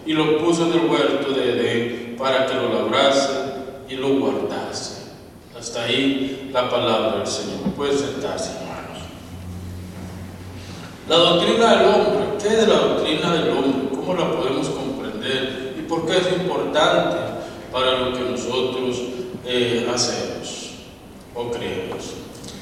y lo puso en el huerto de Edén para que lo labrase y lo guardase. Hasta ahí la palabra del Señor. Pueden sentarse, hermanos. La doctrina del hombre. ¿Qué es la doctrina del hombre? ¿Cómo la podemos comprender? ¿Y por qué es importante para lo que nosotros hacemos o creemos?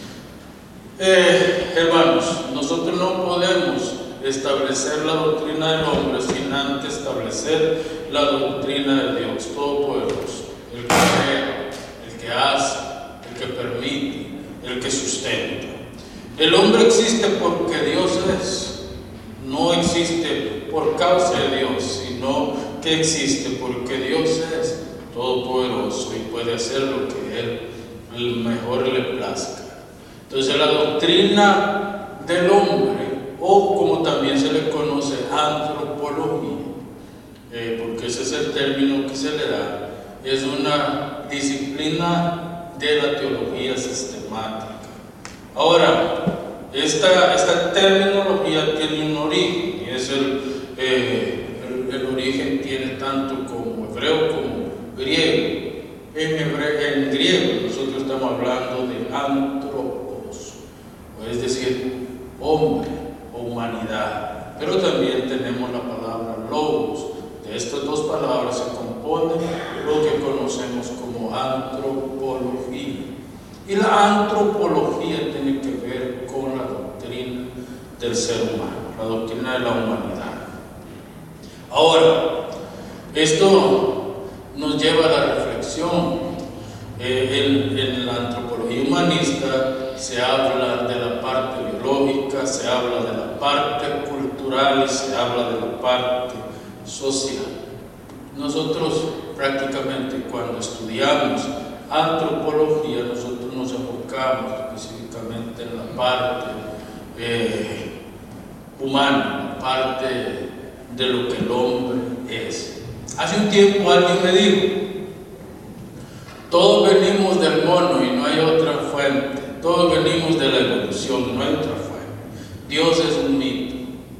Hermanos, nosotros no podemos establecer la doctrina del hombre sin antes establecer la doctrina de Dios Todopoderoso, el que crea, el que hace, el que permite, el que sustenta. El hombre existe porque Dios es, no existe por causa de Dios, sino que existe porque Dios es todopoderoso y puede hacer lo que Él mejor le plazca. Entonces la doctrina del hombre, o como también se le conoce, antropología, porque ese es el término que se le da, es una disciplina de la teología sistemática. Ahora, esta terminología tiene un origen, y es el origen tiene tanto como hebreo como griego. En griego nosotros estamos hablando de antropos, es decir, hombre o humanidad, pero también tenemos la palabra logos. De estas dos palabras se compone lo que conocemos como antropología. Y la antropología tiene que ver con la doctrina del ser humano, la doctrina de la humanidad. Ahora, esto nos lleva a la reflexión. En la antropología humanista se habla de la parte biológica, se habla de la parte cultural y se habla de la parte social. Nosotros prácticamente cuando estudiamos antropología, nosotros nos enfocamos específicamente en la parte humana, la parte de lo que el hombre es. Hace un tiempo alguien me dijo: todos venimos del mono y no hay otra fuente. Todos venimos de la evolución, no hay otra fuente. Dios es un mito.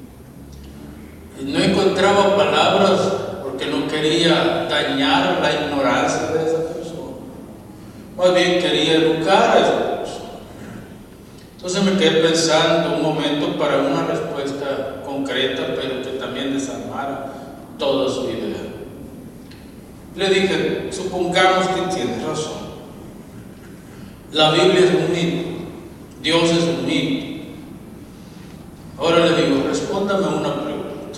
Y no encontraba palabras porque no quería dañar la ignorancia de esa persona. Más bien quería educar a esa persona. Entonces me quedé pensando un momento para una respuesta concreta, pero que también desarmara toda su idea. Le dije: supongamos que tienes razón. La Biblia es un mito, Dios es un mito. Ahora le digo: respóndame una pregunta.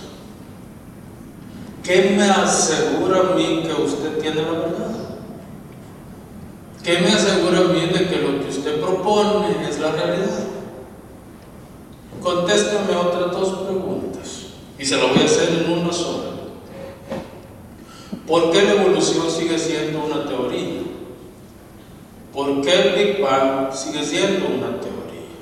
¿Qué me asegura a mí que usted tiene la verdad? ¿Qué me asegura a mí de que lo que usted propone es la realidad? Contésteme otras dos preguntas y se lo voy a hacer en una sola. ¿Por qué la evolución sigue siendo una teoría? ¿Por qué el Big Bang sigue siendo una teoría?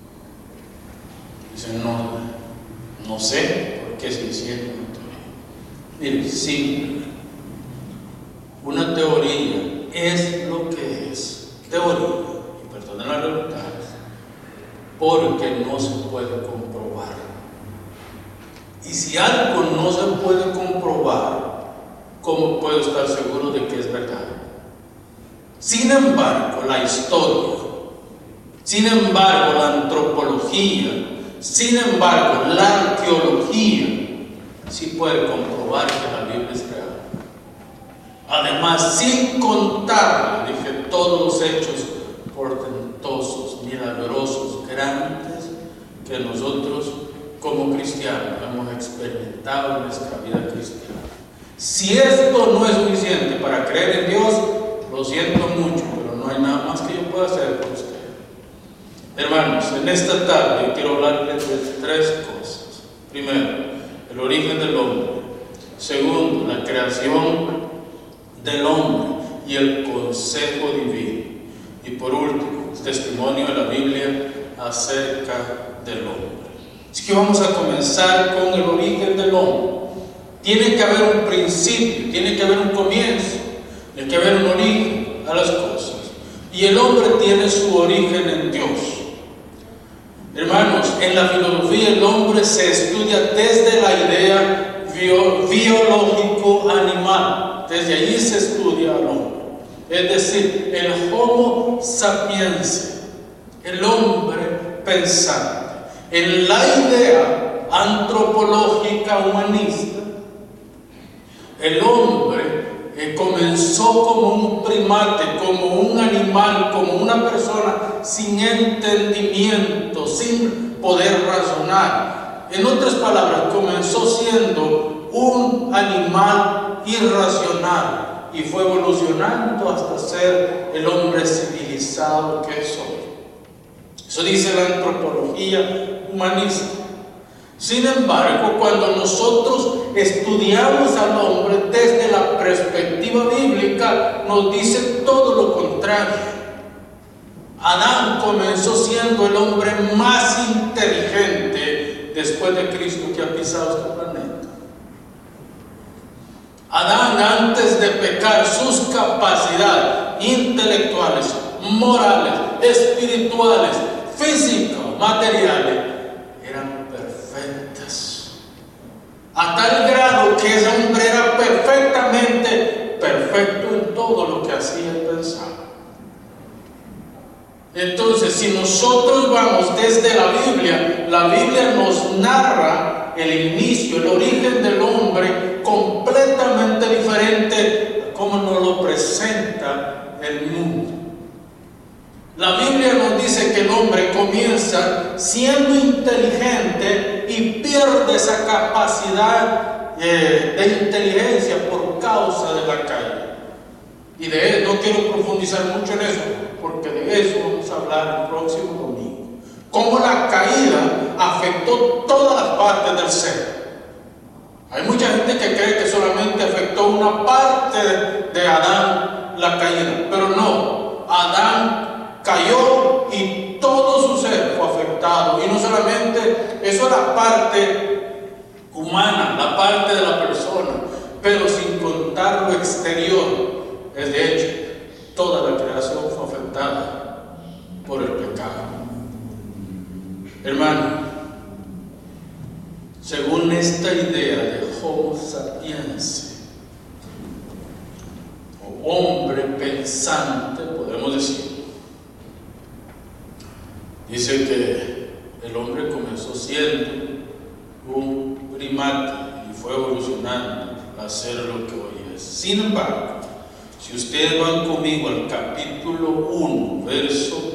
Dicen: no sé por qué sigue siendo una teoría. Miren, simple. Una teoría es lo que es teoría, y perdonen la redundancia, porque no se puede comprobar. Y si algo no se puede comprobar, ¿cómo puedo estar seguro de que es verdad? Sin embargo, la historia, sin embargo, la antropología, sin embargo, la arqueología, sí puede comprobar que la Biblia es real. Además, sin contar, dije, todos los hechos portentosos, milagrosos, grandes, que nosotros como cristianos hemos experimentado en nuestra vida cristiana. Si esto no es suficiente para creer en Dios, lo siento mucho, pero no hay nada más que yo pueda hacer por usted. Hermanos, en esta tarde yo quiero hablarles de tres cosas. Primero, el origen del hombre. Segundo, la creación del hombre y el consejo divino. Y por último, el testimonio de la Biblia acerca del hombre. Así que vamos a comenzar con el origen del hombre. Tiene que haber un principio, tiene que haber un comienzo, tiene que haber un origen a las cosas. Y el hombre tiene su origen en Dios. Hermanos, en la filosofía el hombre se estudia desde la idea biológico animal. Desde allí se estudia al hombre. Es decir, el Homo sapiens, el hombre pensante. En la idea antropológica humanista, el hombre comenzó como un primate, como un animal, como una persona sin entendimiento, sin poder razonar. En otras palabras, comenzó siendo un animal irracional y fue evolucionando hasta ser el hombre civilizado que es hoy. Eso dice la antropología humanista. Sin embargo, cuando nosotros estudiamos al hombre desde la perspectiva bíblica, nos dice todo lo contrario. Adán comenzó siendo el hombre más inteligente después de Cristo que ha pisado este planeta. Adán, antes de pecar, sus capacidades intelectuales, morales, espirituales, físicas, materiales, eran perfectas. A tal grado que ese hombre era perfectamente perfecto en todo lo que hacía y pensaba. Entonces, si nosotros vamos desde la Biblia nos narra el inicio, el origen del hombre completamente diferente como nos lo presenta el mundo. La Biblia nos dice que el hombre comienza siendo inteligente y pierde esa capacidad de inteligencia por causa de la caída. Y no quiero profundizar mucho en eso, porque de eso vamos a hablar el próximo domingo. Cómo la caída afectó todas las partes del ser. Hay mucha gente que cree que solamente afectó una parte de Adán la caída, pero no. Adán cayó y todo su ser fue afectado. Y no solamente eso, es la parte humana, la parte de la persona, pero sin contar lo exterior. Es de hecho, toda la creación fue afectada por el pecado. Hermano, según esta idea de Homo sapiens, o hombre pensante, podemos decir, dice que el hombre comenzó siendo un primate y fue evolucionando a ser lo que hoy es. Sin embargo, si ustedes van conmigo al capítulo 1, verso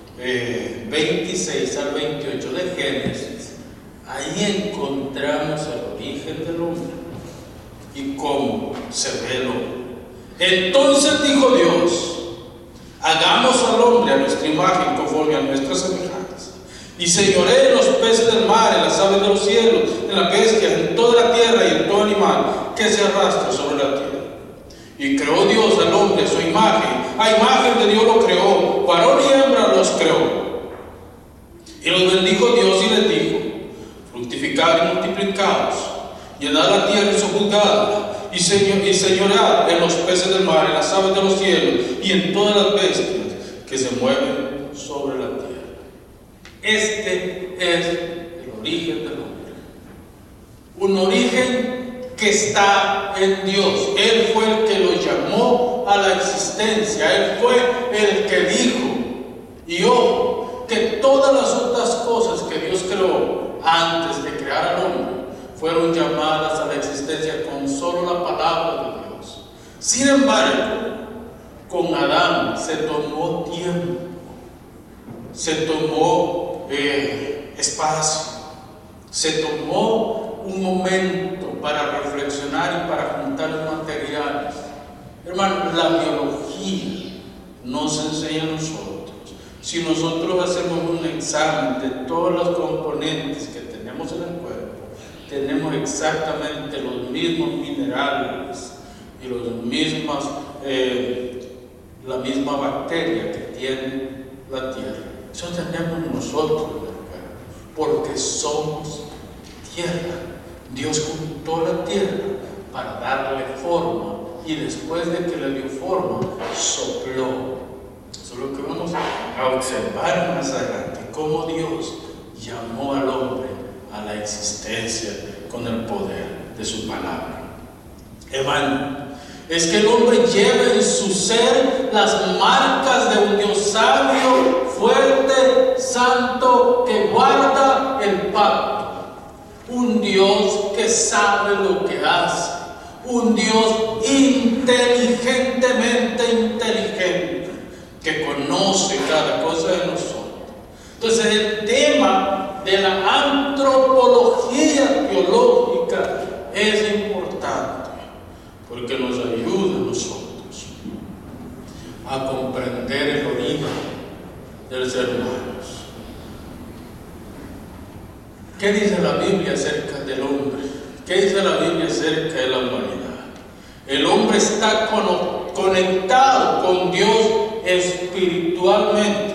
26 al 28 de Génesis, ahí encontramos el origen del hombre y cómo se ve el hombre. Entonces dijo Dios: hagamos al hombre a nuestra imagen, conforme a nuestra semejanza, y señoree en los peces del mar, en las aves de los cielos, en las bestias, en toda la tierra y en todo animal que se arrastra sobre la tierra. Y creó Dios al hombre a su imagen, a imagen de Dios lo creó, varón y hembra los creó. Y los bendijo Dios y les dijo: fructificad y multiplicaos, llenad la tierra y sojuzgadla, y señoread en los peces del mar, en las aves de los cielos, y en todas las bestias que se mueven sobre la tierra. Este es el origen del hombre. Un origen que está en Dios. Él fue el que lo llamó a la existencia. Él fue el que dijo. Y ojo, que todas las otras cosas que Dios creó antes de crear al hombre fueron llamadas a la existencia con solo la palabra de Dios. Sin embargo, con Adán se tomó tiempo, se tomó espacio, se tomó un momento para reflexionar y para juntar los materiales. Hermano, la biología nos enseña a nosotros. Si nosotros hacemos un examen de todos los componentes que tenemos en el cuerpo, tenemos exactamente los mismos minerales y la misma bacteria que tiene la tierra. Eso tenemos nosotros en el cuerpo, porque somos tierra. Dios juntó la tierra para darle forma, y después de que le dio forma, sopló. Eso es lo que vamos a observar más adelante, cómo Dios llamó al hombre a la existencia con el poder de su palabra. Hermano, es que el hombre lleva en su ser las marcas de un Dios sabio, fuerte, santo, que guarda el pacto. Un Dios que sabe lo que hace. Un Dios inteligentemente inteligente, que conoce cada cosa de nosotros. Entonces el tema de la antropología teológica es importante, porque nos ayuda a nosotros a comprender el origen del ser humano. ¿Qué dice la Biblia acerca del hombre? ¿Qué dice la Biblia acerca de la humanidad? El hombre está conectado con Dios espiritualmente.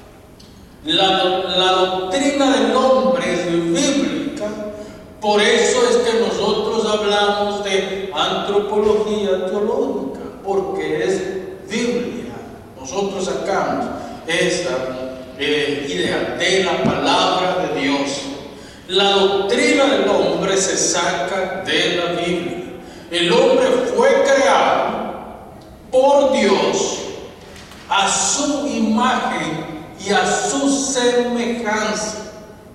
La doctrina del hombre es bíblica. Por eso es que nosotros hablamos de antropología teológica, porque es Biblia. Nosotros sacamos esa idea de la palabra de Dios. La doctrina del hombre se saca de la Biblia. El hombre fue creado por Dios a su imagen y a su semejanza.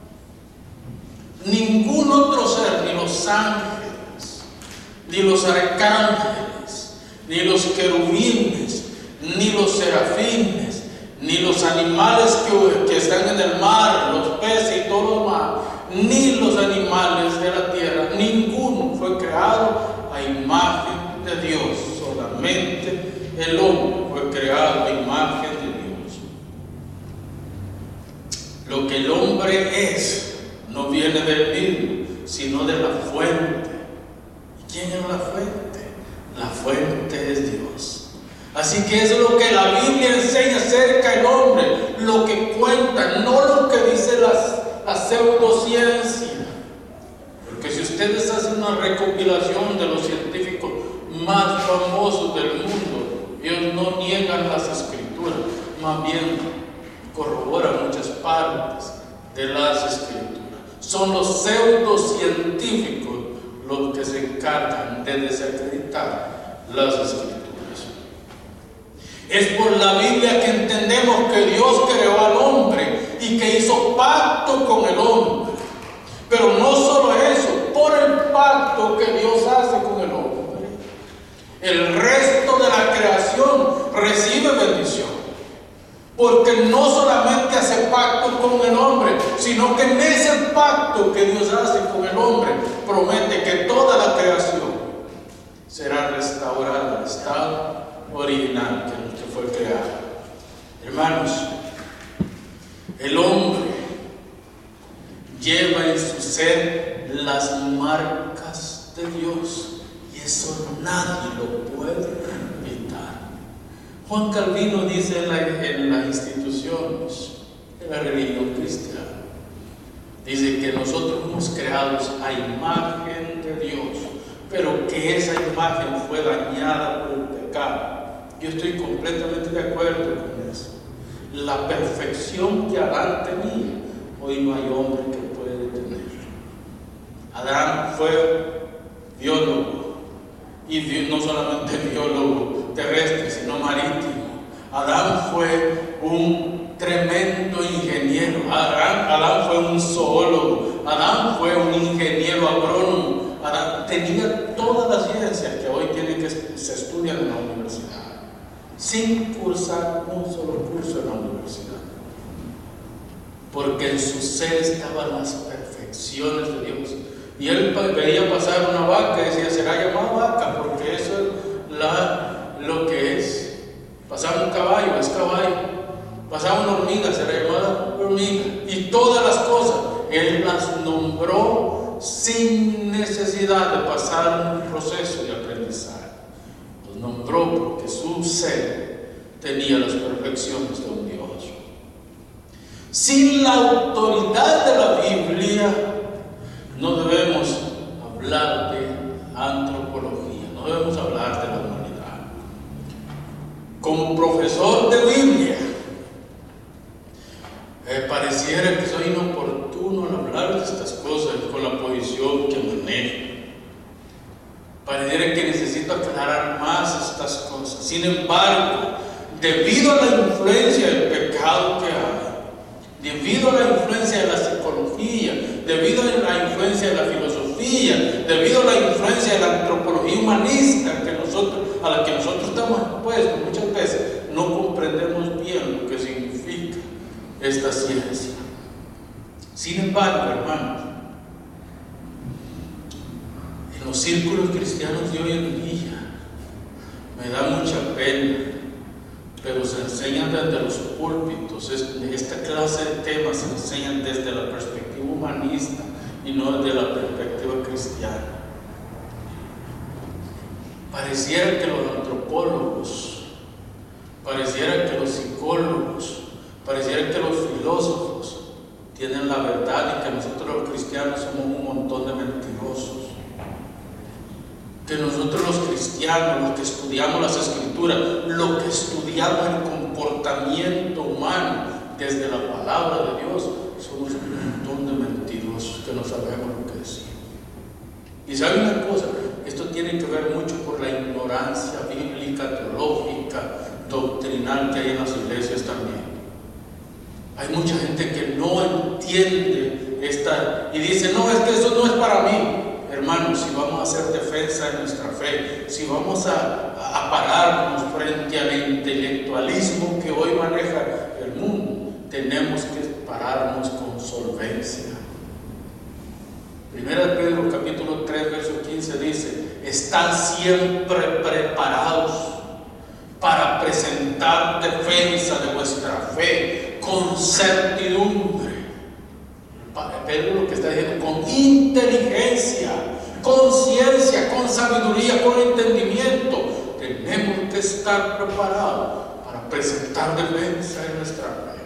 Ningún otro ser, ni los ángeles, ni los arcángeles, ni los querubines, ni los serafines, ni los animales que están en el mar, los peces y todo lo demás, ni los animales de la tierra, ninguno fue creado a imagen de Dios. Solamente el hombre fue creado a imagen de Dios. Lo que el hombre es no viene del mismo, sino de la fuente. ¿Y quién es la fuente? La fuente es Dios. Así que eso es lo que la Biblia enseña acerca del hombre, lo que cuenta, no lo que dice la pseudociencia. Porque si ustedes hacen una recopilación de los científicos más famosos del mundo, ellos no niegan las escrituras, más bien corroboran muchas partes de las escrituras. Son los pseudocientíficos los que se encargan de desacreditar las escrituras. Es por la Biblia que entendemos que Dios creó al hombre y que hizo pacto con el hombre. Pero no solo eso, por el pacto que Dios hace con el hombre, el resto de la creación recibe bendición. Porque no solamente hace pacto con el hombre, sino que en ese pacto que Dios hace con el hombre, promete que toda la creación será restaurada al estado original que fue creado. Hermanos, el hombre lleva en su ser las marcas de Dios, y eso nadie lo puede evitar. Juan Calvino dice en las instituciones de la religión cristiana, dice que nosotros fuimos creados a imagen de Dios, pero que esa imagen fue dañada por el pecado. Yo estoy completamente de acuerdo con eso. La perfección que Adán tenía, hoy no hay hombre que puede tener. Adán fue biólogo, y no solamente biólogo terrestre, sino marítimo. Adán fue un tremendo ingeniero. Adán fue un zoólogo. Adán fue un ingeniero agrónomo. Adán tenía todas las ciencias que hoy se estudian en la universidad, sin cursar un solo curso en la universidad, porque en su ser estaban las perfecciones de Dios. Y él veía pasar una vaca y decía, será llamada vaca, porque eso es lo que es. Pasaba un caballo, es caballo. Pasaba una hormiga, será llamada hormiga. Y todas las cosas, él las nombró sin necesidad de pasar un proceso de aprendizaje. Los nombró porque su ser tenía las perfecciones de un Dios. Sin la autoridad de la Biblia, no debemos hablar de antropología, no debemos hablar de la humanidad. Como profesor de Biblia, pareciera que soy inoportuno al hablar de estas cosas con la posición que manejo. Pareciera que necesito aclarar más estas cosas. Sin embargo, debido a la influencia del pecado que hay, debido a la influencia de la psicología, debido a la influencia de la filosofía, debido a la influencia de la antropología humanista a la que nosotros estamos expuestos, muchas veces no comprendemos bien lo que significa esta ciencia. Sin embargo, hermanos, en los círculos cristianos de hoy en día, me da mucha pena, pero se enseñan desde los púlpitos. Esta clase de temas se enseñan desde la perspectiva humanista y no desde la perspectiva cristiana. Pareciera que los antropólogos, pareciera que los psicólogos, pareciera que los filósofos tienen la verdad y que nosotros los cristianos somos un montón de mentirosos. Que nosotros los cristianos, los que estudiamos las Escrituras, los que estudiamos el comportamiento humano desde la palabra de Dios, somos un montón de mentirosos que no sabemos lo que decir. Y ¿saben una cosa? Esto tiene que ver mucho por la ignorancia bíblica, teológica, doctrinal que hay en las iglesias también. Hay mucha gente que no entiende esta y dice, no, es que eso no es para mí. Hermanos, si vamos a hacer defensa de nuestra fe, si vamos a pararnos frente al intelectualismo que hoy maneja el mundo, tenemos que pararnos con solvencia. Primera de Pedro capítulo 3 verso 15 dice: están siempre preparados para presentar defensa de vuestra fe con certidumbre. Pedro lo que está diciendo, con inteligencia, con ciencia, con sabiduría, con entendimiento, tenemos que estar preparados para presentar defensa de nuestra fe.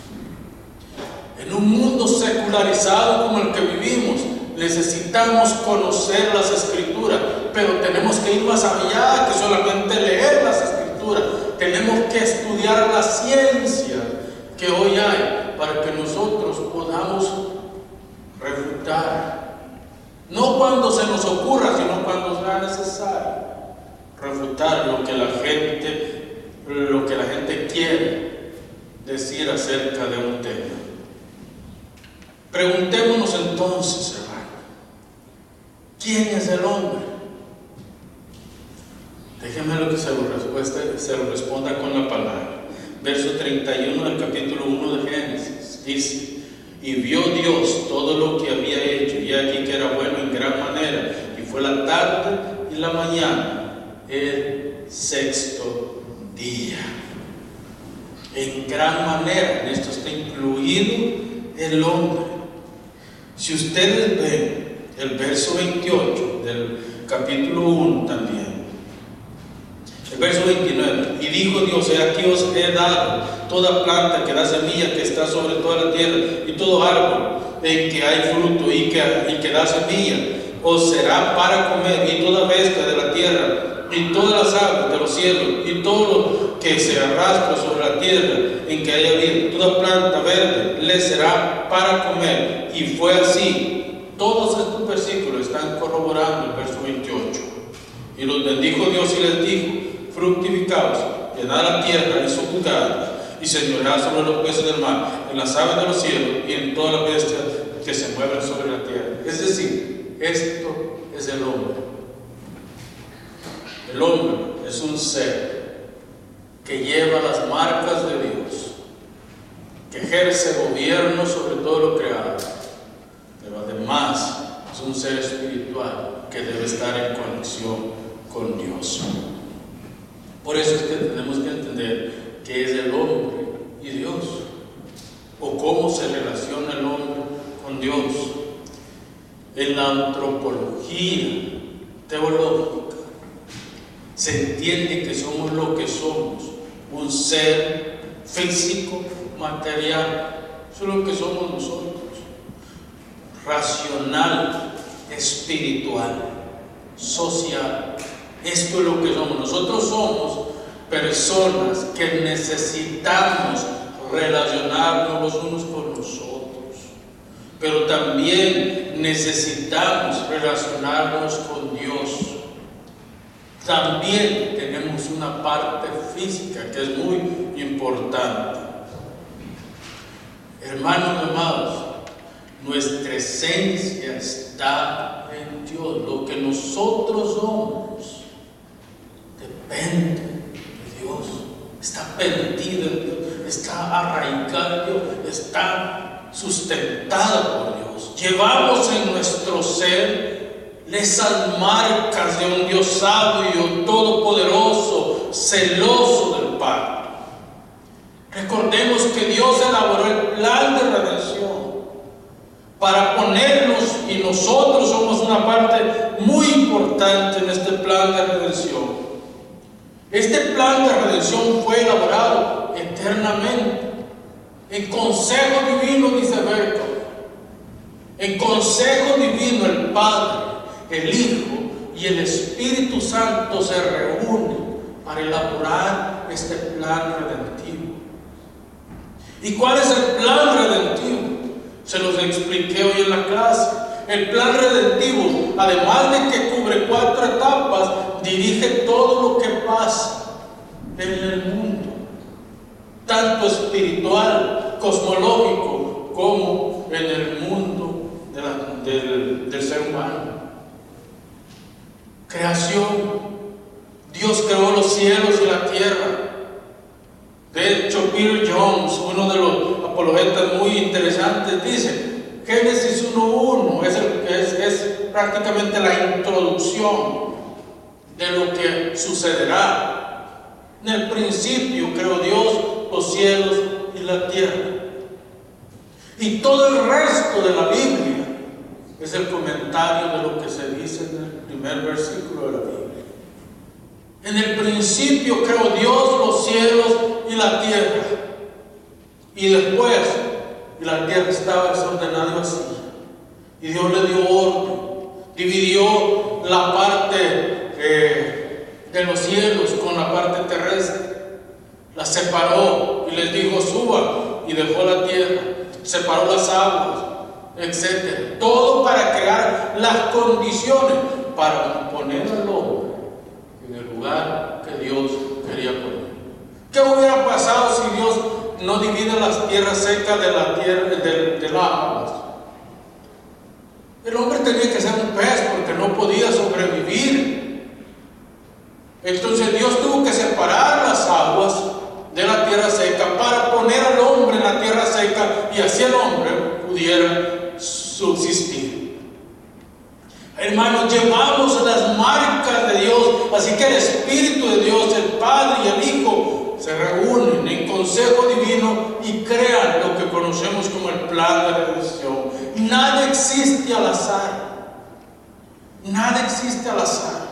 En un mundo secularizado como el que vivimos, necesitamos conocer las Escrituras, pero tenemos que ir más allá que solamente leer las Escrituras. Tenemos que estudiar la ciencia que hoy hay para que nosotros podamos refutar, no cuando se nos ocurra, sino cuando sea necesario, refutar lo que la gente quiere decir acerca de un tema. Preguntémonos entonces, hermano, ¿quién es el hombre? Déjenme lo que se lo responda con la palabra. Verso 31 del capítulo 1 de Génesis dice: y vio Dios todo lo que había hecho, y aquí que era bueno en gran manera, y fue la tarde y la mañana, el sexto día. En gran manera, en esto está incluido el hombre. Si ustedes ven el verso 28 del capítulo 1 también, el verso 29, y dijo Dios: he aquí os he dado toda planta que da semilla que está sobre toda la tierra, y todo árbol en que hay fruto y que da semilla, os será para comer, y toda bestia de la tierra, y todas las aves de los cielos, y todo lo que se arrastra sobre la tierra en que haya vida, toda planta verde le será para comer. Y fue así. Todos estos versículos están corroborando el verso 28. Y los bendijo Dios y les dijo: fructificaos, llenad la tierra y sojuzgadla, y señoread sobre los peces del mar, en las aves de los cielos y en todas las bestias que se mueven sobre la tierra. Es decir, esto es el hombre. El hombre es un ser que lleva las marcas de Dios, que ejerce gobierno sobre todo lo creado, pero además es un ser espiritual que debe estar en conexión con Dios. Por eso es que tenemos que entender qué es el hombre y Dios, o cómo se relaciona el hombre con Dios. En la antropología teológica se entiende que somos lo que somos, un ser físico, material. Eso es lo que somos nosotros, racional, espiritual, social. Esto es lo que somos. Nosotros somos personas que necesitamos relacionarnos los unos con los otros, pero también necesitamos relacionarnos con Dios. también tenemos una parte física que es muy importante. Hermanos amados, nuestra esencia está en Dios. Lo que nosotros somos depende de Dios. Está perdido en Dios, está arraigado en Dios, está sustentada por Dios. Llevamos en nuestro ser esas marcas de un Dios sabio, todopoderoso, celoso del Padre. Recordemos que Dios elaboró el plan de redención para ponernos, y nosotros somos una parte muy importante en este plan de redención. Este plan de redención fue elaborado eternamente en consejo divino, dice Berto. En consejo divino el Padre, el Hijo y el Espíritu Santo se reúnen para elaborar este plan redentivo. ¿Y cuál es el plan redentivo? Se los expliqué hoy en la clase. El plan redentivo, además de que cubre 4 etapas, dirige todo lo que pasa en el mundo, tanto espiritual, cosmológico, como en el mundo del ser humano. Creación. Dios creó los cielos y la tierra. De hecho, Peter Jones, uno de los apologetas muy interesantes, dice: Génesis 1:1 es prácticamente la introducción de lo que sucederá. En el principio creó Dios los cielos y la tierra. Y todo el resto de la Biblia es el comentario de lo que se dice en el primer versículo de la Biblia. En el principio creó Dios los cielos y la tierra. Y después, la tierra estaba desordenada y vacía. Y Dios le dio orden. Dividió la parte de los cielos con la parte terrestre. La separó y les dijo: suba. Y dejó la tierra. Separó las aguas, etc. Todo para crear las condiciones para poner al hombre en el lugar que Dios quería poner. ¿Qué hubiera pasado si Dios no divide las tierras secas de la tierra de las aguas? El hombre tenía que ser un pez porque no podía sobrevivir. Entonces Dios tuvo que separar las aguas de la tierra seca para poner al hombre en la tierra seca, y así el hombre pudiera subsistir. Hermanos, llevamos las marcas de Dios, así que el Espíritu de Dios, el Padre y el Hijo, se reúnen en consejo divino y crean lo que conocemos como el plan de redención. Nada existe al azar. Nada existe al azar.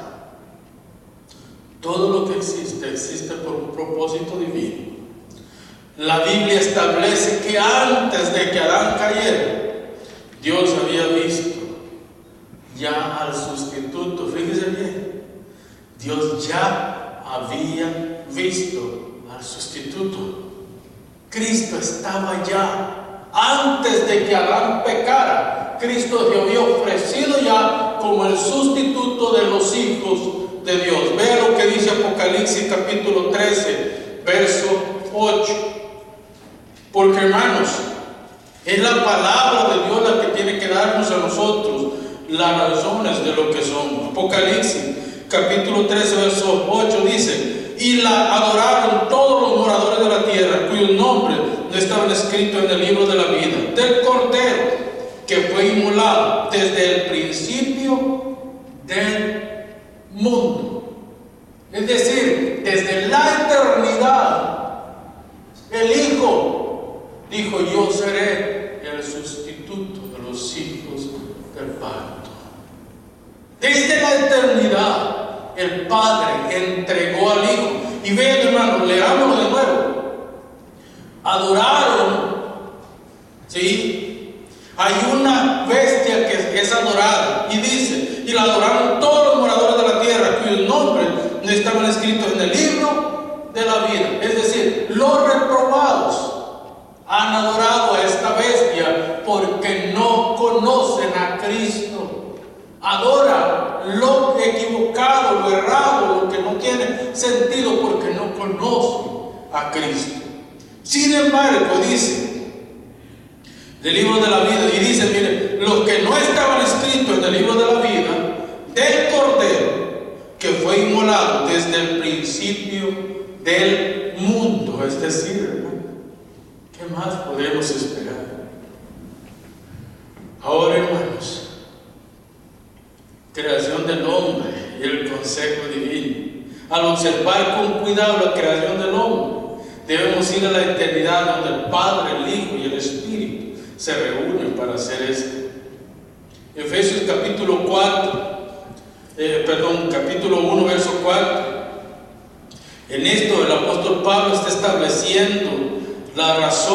Todo lo que existe, existe por un propósito divino. La Biblia establece que antes de que Adán cayera, Dios había visto ya al sustituto. Fíjese bien, Dios ya había visto al sustituto. Cristo estaba ya, antes de que Adán pecara, Cristo se había ofrecido ya como el sustituto de los hijos de Dios. Vea lo que dice Apocalipsis capítulo 13, verso 8. Porque, hermanos, es la palabra de Dios la que tiene que darnos a nosotros las razones de lo que somos. Apocalipsis capítulo 13, verso 8 dice: y la adoraron todos los moradores de la tierra, cuyos nombres no estaban escritos en el libro de la vida del Cordero, que fue inmolado desde el principio del mundo. Es decir, desde la eternidad, el Hijo dijo: yo seré el sustituto de los hijos del pacto. Desde la eternidad, el Padre entregó al Hijo. Y vean, hermanos, leámoslo de nuevo. Adoraron, ¿sí? Hay una bestia que es adorada, y dice: y la adoraron todos los moradores de la tierra, cuyos nombres no estaban escritos en el libro de la vida. Es decir, los reprobados han adorado a esta bestia porque no conocen a Cristo. Adoran lo equivocado, lo errado, lo sentido porque no conocen a Cristo. Sin embargo, dice del libro de la vida, y dice, mire, los que no estaban escritos en el libro de la vida del Cordero que fue inmolado desde el principio del mundo. Es decir, hermano, ¿qué más podemos esperar? Ahora, hermanos, creación del hombre y el consejo divino. Al observar con cuidado la creación del hombre, debemos ir a la eternidad donde el Padre, el Hijo y el Espíritu se reúnen para hacer esto. Efesios capítulo 1, verso 4. En esto el apóstol Pablo está estableciendo las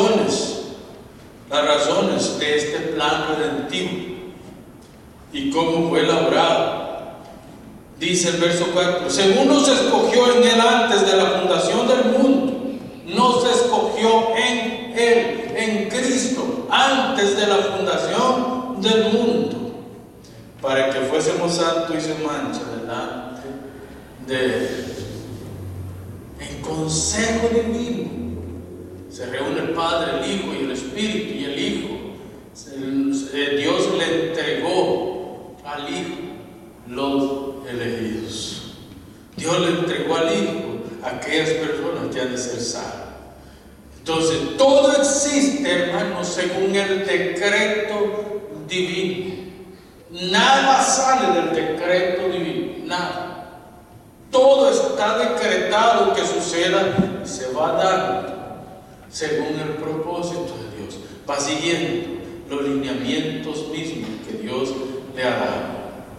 razones de este plan redentivo y cómo fue elaborado. Dice el verso 4: según nos escogió en él antes de la fundación del mundo, nos escogió en él, en Cristo, antes de la fundación del mundo, para que fuésemos santos y sin mancha delante de él. En consejo divino se reúne el Padre, el Hijo y el Espíritu, y el Hijo, Dios le entregó al Hijo los elegidos. Dios le entregó al Hijo a aquellas personas que han de ser salvas. Entonces, todo existe, hermanos, según el decreto divino. Nada sale del decreto divino, nada. Todo está decretado que suceda y se va dando según el propósito de Dios. Va siguiendo los lineamientos mismos que Dios le ha dado.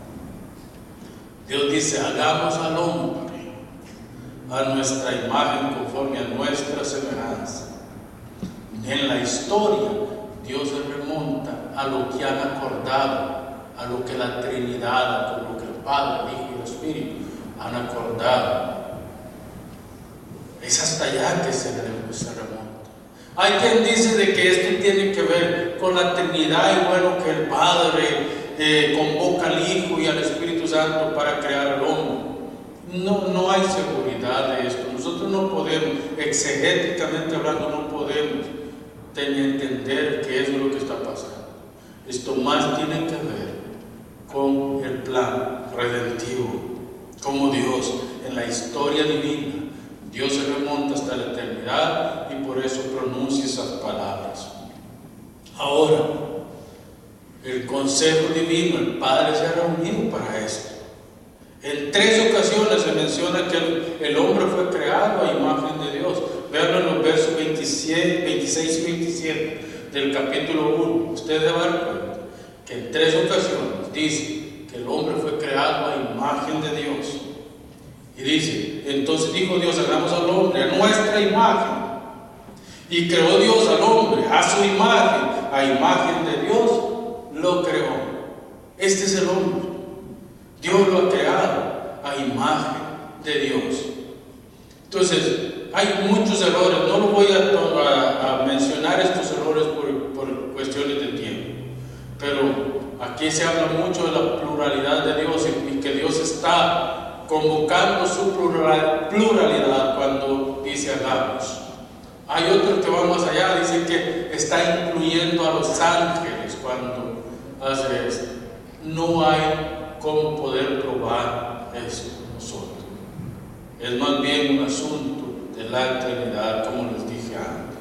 Dios dice: hagamos al hombre a nuestra imagen, conforme a nuestra semejanza. En la historia, Dios se remonta a lo que han acordado, a lo que la Trinidad, a lo que el Padre, el Hijo y el Espíritu han acordado. Es hasta allá que se remonta. Hay quien dice de que esto tiene que ver con la Trinidad, y bueno, que el Padre convoca al Hijo y al Espíritu Santo para crear al hombre. No hay seguridad de esto. Nosotros no podemos, exegéticamente hablando, no podemos entender qué es lo que está pasando. Esto más tiene que ver con el plan redentivo, como Dios en la historia divina, Dios se remonta hasta la eternidad y por eso pronuncia esas palabras. Ahora, el consejo divino, el Padre se ha reunido para esto. En 3 ocasiones se menciona que el hombre fue creado a imagen de Dios. Vean en los versos 26 y 27 del capítulo 1. Ustedes van a ver cuenta que en 3 ocasiones dice que el hombre fue creado a imagen de Dios. Y dice: entonces dijo Dios: hagamos al hombre a nuestra imagen. Y creó Dios al hombre a su imagen, a imagen de Dios lo creó. Este es el hombre. Dios lo ha creado a imagen de Dios. Entonces, hay muchos errores. No lo voy a mencionar estos errores por cuestiones de tiempo. Pero aquí se habla mucho de la pluralidad de Dios y que Dios está convocando su pluralidad cuando dice hagamos. Hay otro que va más allá, dice que está incluyendo a los ángeles cuando hace esto. No hay cómo poder probar eso nosotros. Es más bien un asunto de la Trinidad, como les dije antes.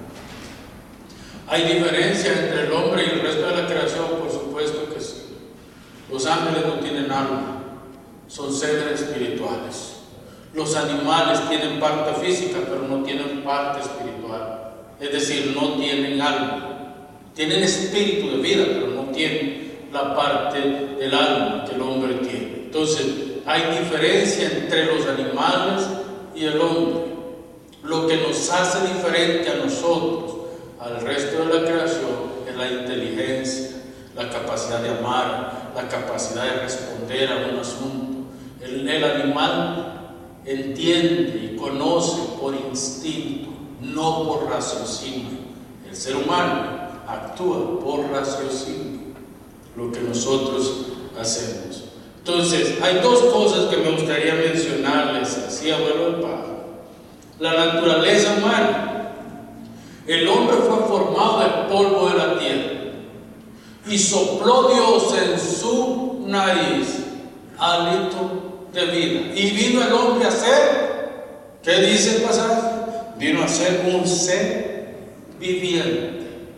¿Hay diferencia entre el hombre y el resto de la creación? Por supuesto que sí. Los ángeles no tienen alma, son seres espirituales. Los animales tienen parte física, pero no tienen parte espiritual. Es decir, no tienen alma. Tienen espíritu de vida, pero no tienen la parte del alma que el hombre tiene. Entonces, hay diferencia entre los animales y el hombre. Lo que nos hace diferente a nosotros, al resto de la creación, es la inteligencia, la capacidad de amar, la capacidad de responder a un asunto. El animal entiende y conoce por instinto, no por raciocinio. El ser humano actúa por raciocinio, lo que nosotros hacemos. Entonces, hay 2 cosas que me gustaría mencionarles así decía abuelo del pájaro. La naturaleza humana. El hombre fue formado del polvo de la tierra y sopló Dios en su nariz hálito de vida. Y vino el hombre a ser, ¿qué dice el pasaje? Vino a ser un ser viviente.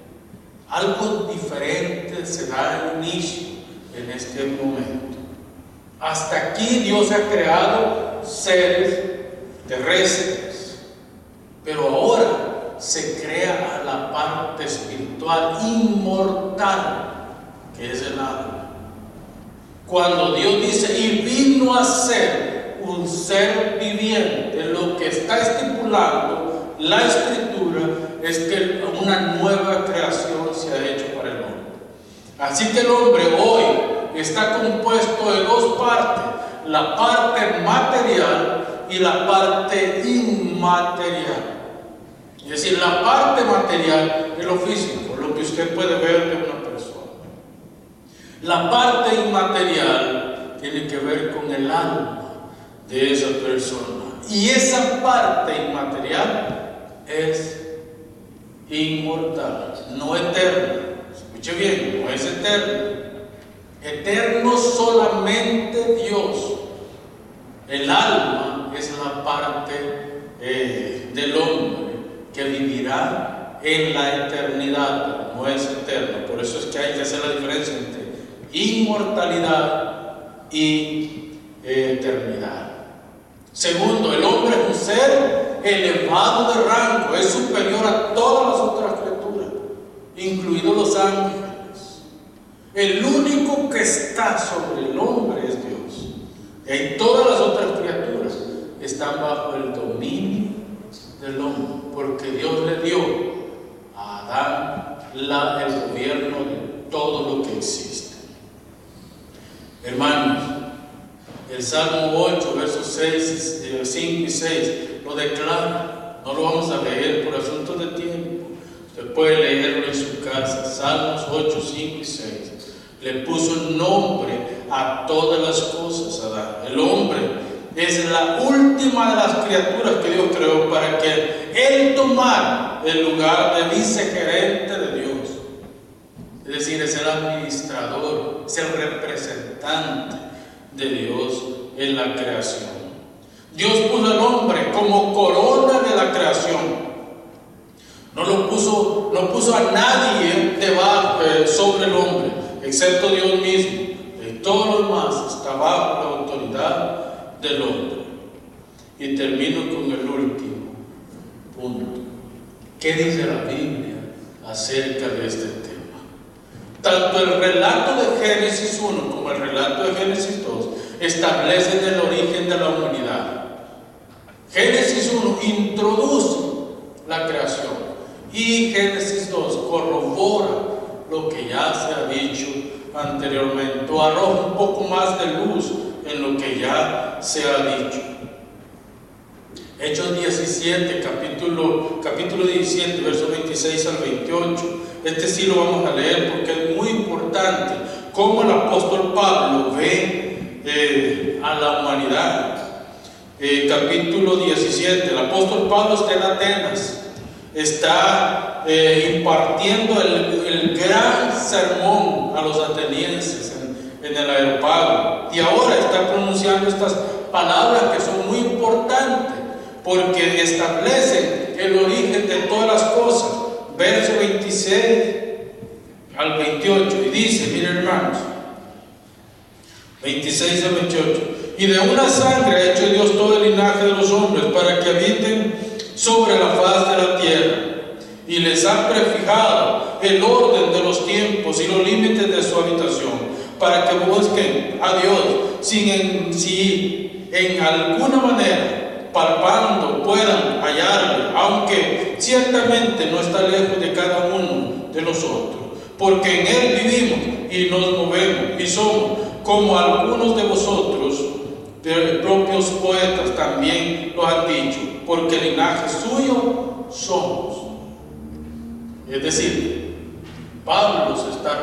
Algo diferente se da al inicio en este momento. Hasta aquí Dios ha creado seres terrestres, pero ahora se crea la parte espiritual inmortal, que es el alma. Cuando Dios dice y vino a ser un ser viviente, lo que está estipulando la Escritura es que una nueva creación se ha hecho para el hombre. Así que el hombre hoy está compuesto de dos partes: la parte material y la parte inmaterial. Es decir, la parte material es lo físico, lo que usted puede ver de una persona. La parte inmaterial tiene que ver con el alma de esa persona. Y esa parte inmaterial es inmortal, no eterna. Escuche bien, no es eterna. Eterno solamente Dios. El alma es la parte del hombre que vivirá en la eternidad, no es eterno. Por eso es que hay que hacer la diferencia entre inmortalidad y eternidad. Segundo, el hombre es un ser elevado de rango, es superior a todas las otras criaturas, incluidos los ángeles. El único que está sobre el hombre es Dios. Y todas las otras criaturas están bajo el dominio del hombre, porque Dios le dio a Adán el gobierno de todo lo que existe. Hermanos, el Salmo 8, versos 5 y 6 lo declara. No lo vamos a leer por asuntos de tiempo. Usted puede leerlo en su casa. Salmos 8, 5 y 6. Le puso nombre a todas las cosas a Adán. El hombre es la última de las criaturas que Dios creó para que él tomara el lugar de vicegerente de Dios. Es decir, es el administrador, es el representante de Dios en la creación. Dios puso al hombre como corona de la creación. No puso a nadie debajo, sobre el hombre, excepto Dios mismo. Y todo lo demás está bajo la autoridad del hombre. Y termino con el último punto. ¿Qué dice la Biblia acerca de este tema? Tanto el relato de Génesis 1 como el relato de Génesis 2 establecen el origen de la humanidad. Génesis 1 introduce la creación y Génesis 2 corrobora lo que ya se ha dicho anteriormente, o arroja un poco más de luz en lo que ya se ha dicho. Hechos 17, capítulo 17, versos 26 al 28. Este sí lo vamos a leer porque es muy importante cómo el apóstol Pablo ve a la humanidad. Capítulo 17, el apóstol Pablo está en Atenas, está impartiendo el gran sermón a los atenienses en el Areópago, y ahora está pronunciando estas palabras que son muy importantes porque establecen el origen de todas las cosas. Verso 26 al 28, y dice, miren hermanos, 26 al 28: y de una sangre ha hecho Dios todo el linaje de los hombres para que habiten sobre la faz de la tierra, y les ha prefijado el orden de los tiempos y los límites de su habitación, para que busquen a Dios si en alguna manera palpando puedan hallarle, aunque ciertamente no está lejos de cada uno de nosotros, porque en Él vivimos y nos movemos y somos, como algunos de vosotros, de propios poetas también lo han dicho, porque linaje suyo somos. Es decir, Pablo se está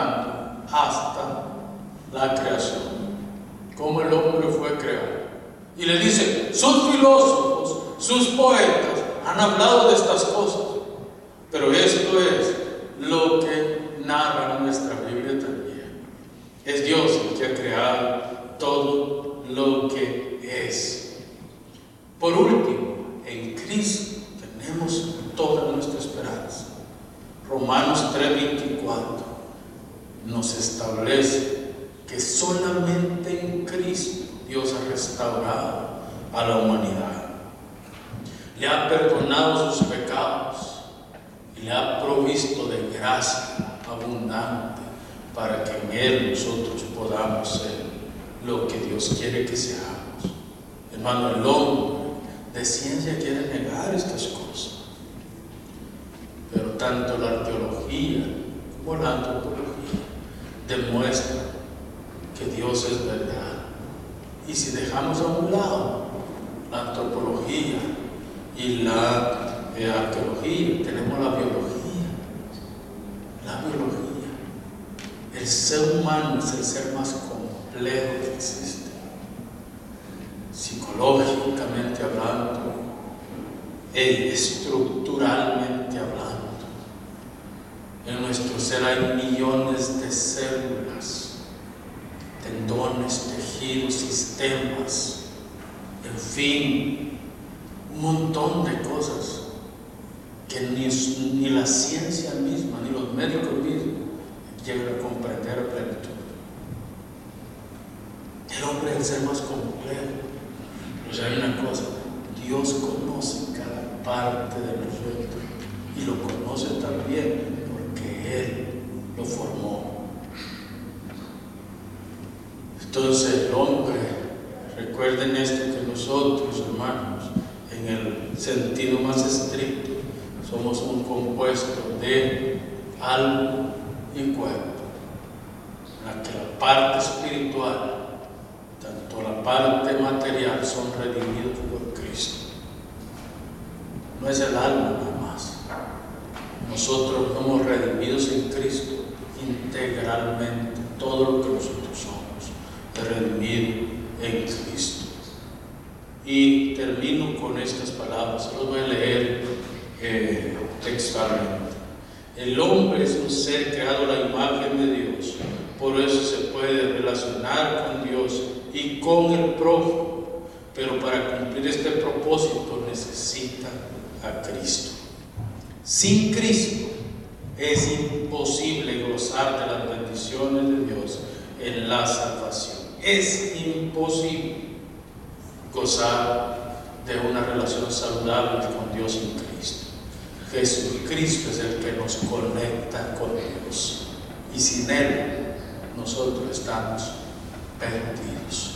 remontando hasta la creación, cómo el hombre fue creado. Y le dice, sus filósofos, sus poetas han hablado de estas cosas. Pero esto es lo que narra nuestra Biblia también. Es Dios el que ha creado todo lo que es. Por último, en Cristo tenemos toda nuestra esperanza. Romanos 3:24 nos establece que solamente en Cristo Dios ha restaurado a la humanidad. Le ha perdonado sus pecados y le ha provisto de gracia abundante para que en Él nosotros podamos ser lo que Dios quiere que seamos. Hermano, el hombre de ciencia quiere negar estas cosas, pero tanto la arqueología como la antropología demuestran que Dios es verdad. Y si dejamos a un lado la antropología y la arqueología, tenemos la biología. La biología. El ser humano es el ser más complejo que existe. Psicológicamente hablando, estructuralmente hablando. En nuestro ser hay millones de células, tendones, tejidos, sistemas, en fin, un montón de cosas que ni la ciencia misma, ni los médicos mismos llegan a comprender a plenitud. El hombre es el ser más complejo. Pero hay una cosa, Dios conoce cada parte de nosotros y lo conoce también porque Él lo formó. Entonces el hombre, recuerden esto, que nosotros, hermanos, en el sentido más estricto, somos un compuesto de alma y cuerpo, en la que la parte espiritual, tanto la parte material, son redimidos por Cristo. No es el alma nada más. Nosotros somos redimidos en Cristo integralmente, todo lo que nosotros somos, es redimido en Cristo. Y termino con estas palabras, los voy a leer textualmente. El hombre es un ser creado a la imagen de Dios, por eso se puede relacionar con Dios y con el prójimo, pero para cumplir este propósito necesita a Cristo. Sin Cristo es imposible gozar de las bendiciones de Dios en la salvación. Es imposible gozar de una relación saludable con Dios en Cristo. Jesucristo es el que nos conecta con Dios, y sin Él nosotros estamos perdidos.